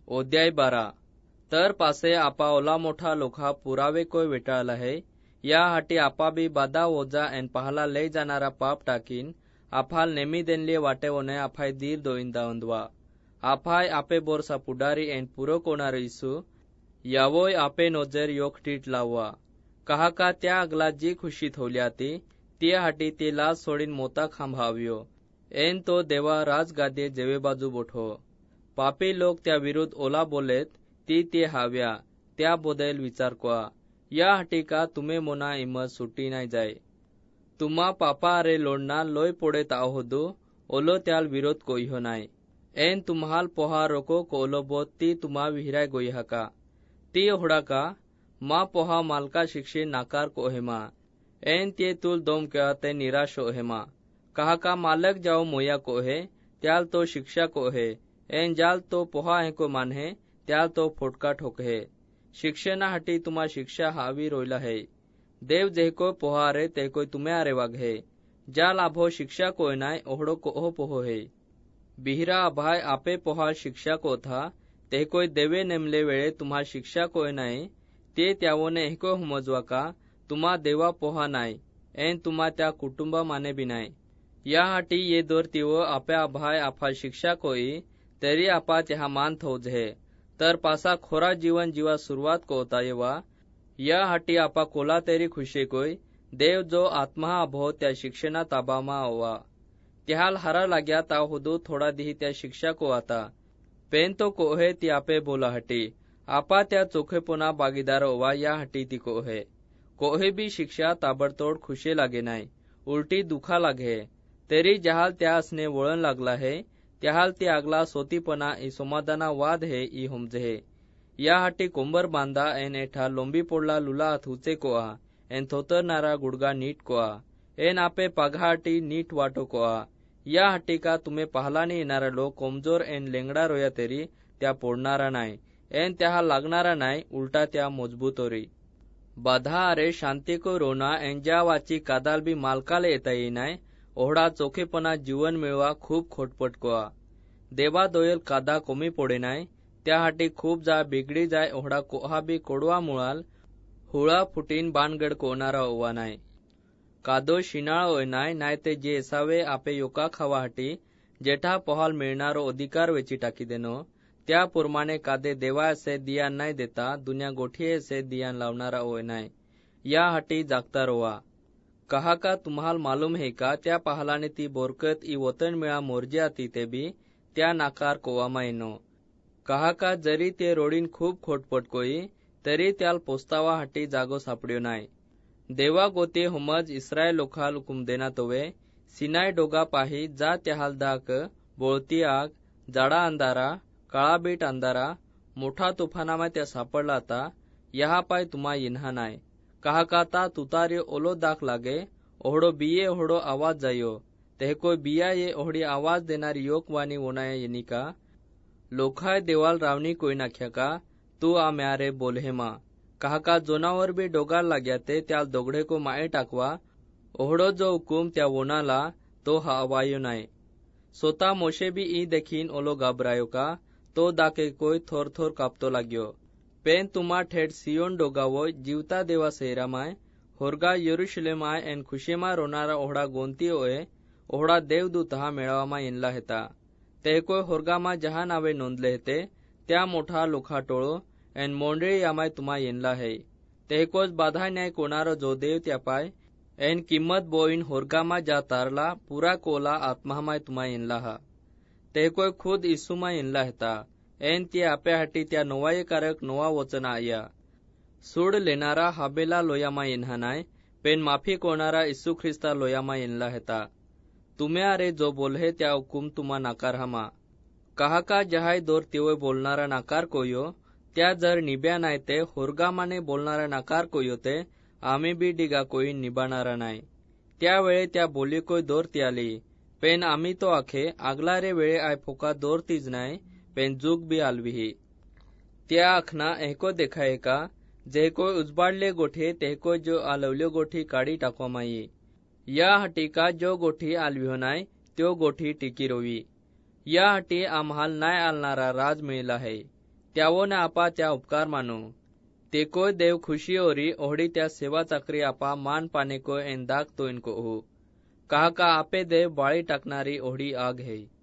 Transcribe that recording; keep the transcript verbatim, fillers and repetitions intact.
अध्याय बारा. तर पासे आपा ओला मोठा लोखा पुरावे कोय वेटाळला है, या हाटी आपा बी बादा ओजा एन पहला ले जाणारा पाप टाकीन आफाल नेमी देनले वाटेवने आफाय दीर दोइंदा ओंदवा. आफाय आपे बोरसा पुडारी एन पुरो कोणार इसू यावोय आपे नोजर योक टीट लाववा. कहा का त्या अगला जी खुशी थोल्याती ती हाटी ती लाज सोडीन मोता खांभाव्यो एन तो देवा राजगादे जेवे बाजू बोठो. पापी लोक त्या विरुद्ध ओला बोलेत ती ते हाव्या त्या बोदेल विचार कोआ. या हाटी का तुम्हे मोना इमत सुटी नाही जाय. तुम्हा पापा अरे लोडना लोय पोड़े ताहोदो ओलो त्याल विरोध कोई नाय. एन तुम्हाल पोहा रोको को ओलो बोत ती तुम्हा विहिराय गोई का. ती होड़ा का मा पोहा मालका शिक्षे नाकार को हेमा. एन ते तुल दोम क्या ते निराश हो हेमा. कहा का मालक जाओ मोया को है त्याल तो शिक्षा को है. एन जाल तो पोहा है को मान है त्याल तो फोटका ठोक है. शिक्षणा हटी तुम्हा शिक्षा हावी रोयला है. देव जेको पोहा रे ते कोई तुम्हें आरे वाग है. जा लाभो शिक्षा को नाय ओहड़ो को ओह पोहो है. बिहरा अभाय आपे पोहा शिक्षा को था ते कोई देवे नेमले वेळे तुम्हा शिक्षा को नाय ते त्यावोने ehको हुमजवा का तुम्हा देवा पोहा नाय एन तुम्हा त्या कुटुंबा माने भी नाय. या हाटी ये दोर तिवो आपे अभाय आपा शिक्षा कोई तरी आपा त्या मान थोज है. तर पासा खोरा जीवन जीवा सुरुवात को होता येवा. या हाटी आपा कोला तेरी खुशी कोई देव जो आत्मा अभो त्या शिक्षणा ताबामा ओवा. त्याल हरा लाग्या ता हुदू थोड़ा दी त्या शिक्षा को आता. पेन तो को है ती आपे बोला हटी आपा त्या चोखेपोना बागीदार ओवा. या हटी ती को है कोहे भी शिक्षा ताबड़तोड़ खुशे लागे नाय उलटी दुखा लागे. तेरी जहाल त्या असने वळण लागला है त्याहाल ती आगला सोतीपना ई समाधाना वाद है ई हमजे है. या हाटी कोंबर बांधा एन एठा लोंबी पोडला लुला अथुचे को आ एन थोतर नारा गुड़गा नीट को आ एन आपे पाघाटी नीट वाटो को आ. या हाटी का तुम्हें पहलानी येणारा लोक कमजोर एन लेंगडा रोया तेरी त्या पोडणारा नाय एन त्या लागणारा नाय उलटा त्या मजबूतोरी. बाधा अरे शांती को रोना एन ज्या वाची कादाल बी मालकाले येता येईनाय ओहडा चोखेपणा जीवन मिळवा खूप खोटपट कोआ. देवा दोयल कादा कमी पोडे नाय त्या हाटी खूप जा बिगडी जाय ओहडा कोहा बी कोडवा मुळाल हुळा फुटीन बानगड कोणारा ओवा नाय. कादो शिनाळ ओय नाय नाय ते जे असावे आपे योका खावा हाटी जेठा पोहाल मिळणारो अधिकार वेची टाकी देनो त्या पुरमाणे कादे देवा असे दियान नाय देता दुनिया गोठिये असे दियान लावणारा ओय नाय. या हाटी जागता रोवा. कहा का तुम्हाल मालूम है का त्या पहलाने ती बोरकत ई वतन मिळा मोर्जे आती ते बी त्या नाकार कोवामा येनो. कहा का जरी ते रोडीन खूप खोटपट कोई तरी त्याल पोस्तावा हाटी जागो सापड्यो नाय. देवा गोते हुमज इस्रायल लोखाल हुकुम देना तोवे सिनाय डोगा पाही जा त्याहाल दाक बोळती आग जाडा अंधारा काळा बीट अंधारा मोठा तुफानामा त्या सापडला आता यहा पाय तुम्हा येन्हा नाय. कहा का ता तुतार्यो ओलो दाख लागे ओहडो बिये ओहडो आवाज जायो ते कोई बिया ये ओहडी आवाज देणारी योग वाणी वोनाया येनी का. लोखाय देवाल रावनी कोई नाख्या का तू आ म्यारे बोलहेमा. कहा का जोनावर बी डोगाल लाग्या ते त्याल दोगडे को माये टाकवा ओहडो जो हुकुम त्या वोनाला तो हा वायो नाय. सोता मोशे बी ई देखीन ओलो घाबरायो का तो दाके कोई थोर थोर कापतो लाग्यो. पेन तुम्हा ठेठ सियोन डोगावो जीवता देवा सेरामाय होरगा यरुशलेमाय एन खुशेमा रोनारा ओहडा गोंती ओए ओहडा देवदूत हा मेळावामा येनला हेता. ते कोय होरगामा जहा नावे नोंदले हेते त्या मोठा लोखा टोळो एन मोंडळी यामाय तुम्हा येनला है. ते कोच बाधा न्याय कोणारो जो देव त्या पाय एन किम्मत बोईन होरगामा जा तारला पूरा कोला आत्मामाय तुम्हा येनला हा. ते कोय खुद इसुमा येनला हेता एन ती आपे हाटी त्या नोवाये कारक नोवा वचना आया. सूड लेनारा हाबेला लोयामा येन्हा नाय पेन माफी कोणारा इसु ख्रिस्ता लोयामा येनला हेता. तुम्हे अरे जो बोलहे त्या हुकुम तुम्हा नाकार हमा. कहा का जहाय दोर तिवय बोलणारा नाकार कोयो त्या जर निब्या नाय ते होरगामाने बोलणारा नाकार कोयो ते आम्ही बी डिगा कोई निबाणारा नाय. त्या वेळे त्या बोली कोय दोर ती आली पेन आम्ही तो आखे आगला रे वेळे आय फोका दोर तीज नाय पेन जुग बी आलविही. त्या आखना ehको देखाये का जे कोय उजबाडले गोठे ते कोय जो आलवल्यो गोठी काढी टाकवा माई. या हटी का जो गोठी आलविहो नाय त्यो गोठी टिकी रोवी. या हटी आम्हाल नाय आलणारा राज मिळला है. त्यावो ने आपा त्या उपकार मानो ते कोय देव खुशी ओरी ओहड़ी त्या सेवा चाकरी आपा मान पाने को एन दाग तो इनको हो कहा का आपे देव बाळी टाकणारी ओहड़ी आग है।